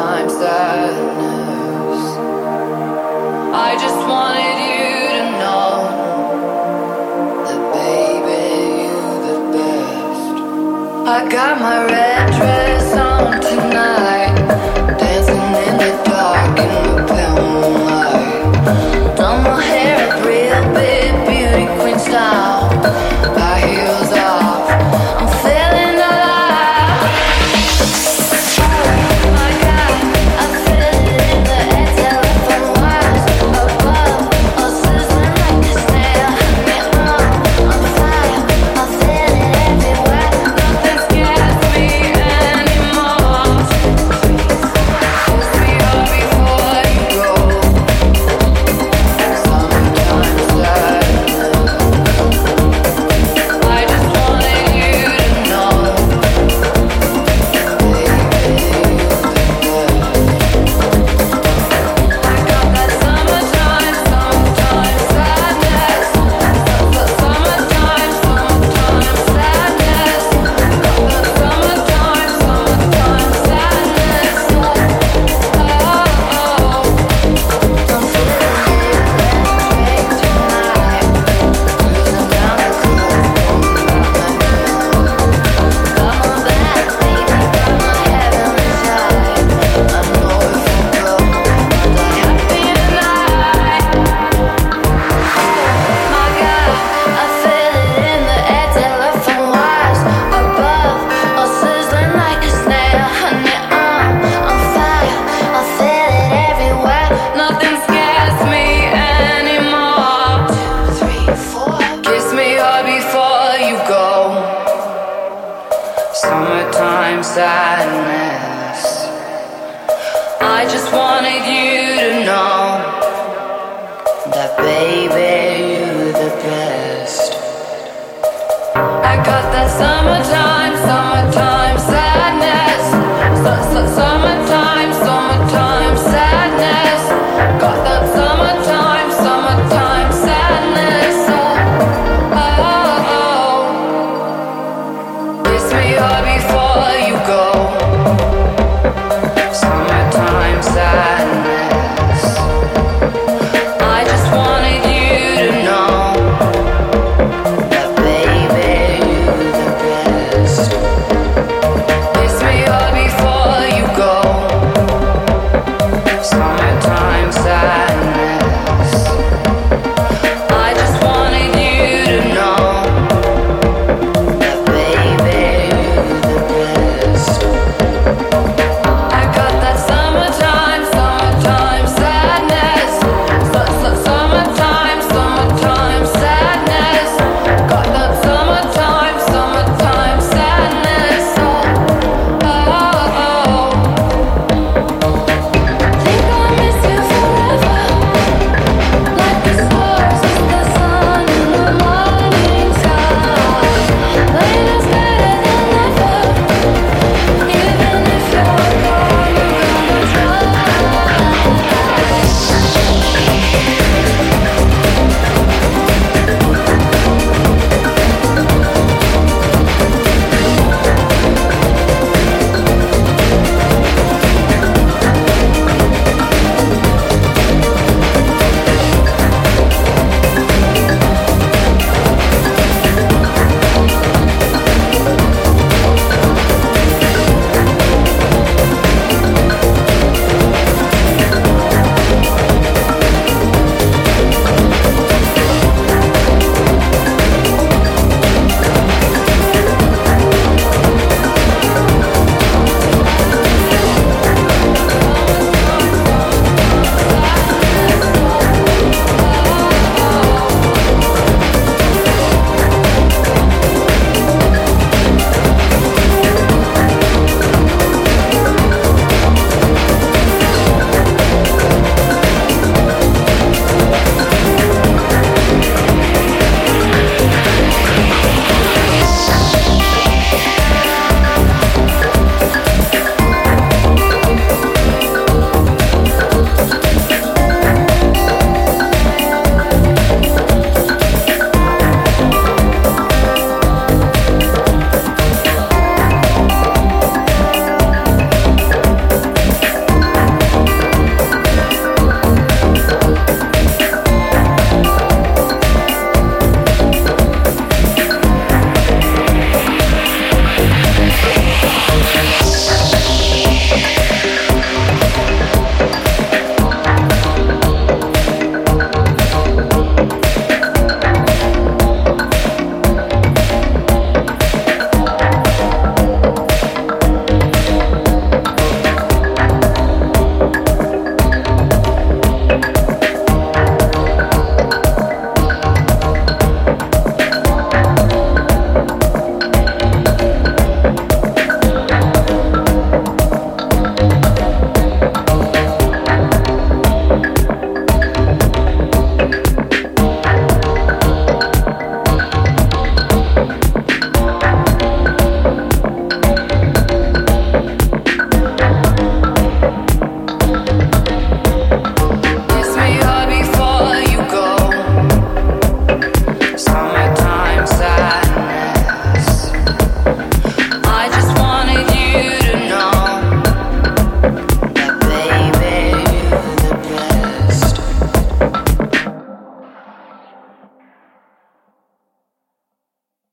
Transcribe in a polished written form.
summertime sadness. I just wanted you to know that, baby, you're the best. I got my red dress on tonight, dancing in the dark in the pale moonlight. Done my hair up real big, beauty queen style. High heels off, I'm feeling alive. Oh my God, I feel it in the air, telephone wires above, all sizzling like a snare. I'm fire, I feel it everywhere. Nothing scares me anymore. Kiss me hard before you go. Summertime sadness. I just wanted you to know, baby, you're the best. I got that summertime sadness. The summertime sadness. The summertime sadness. Oh, I'm feeling it tonight. Cruising down the coast, come on back, baby, got my heaven inside. I know if I go, I'll die happy tonight. My God, I feel it in the air, telephone wires above, all sizzling like a snare. Honey, I'm fire, I feel it everywhere. Nothing scares me anymore. 2, 3, 4. Kiss me hard before you go. Summertime sadness. I just wanted you to know that, baby, you're the best. I got that summer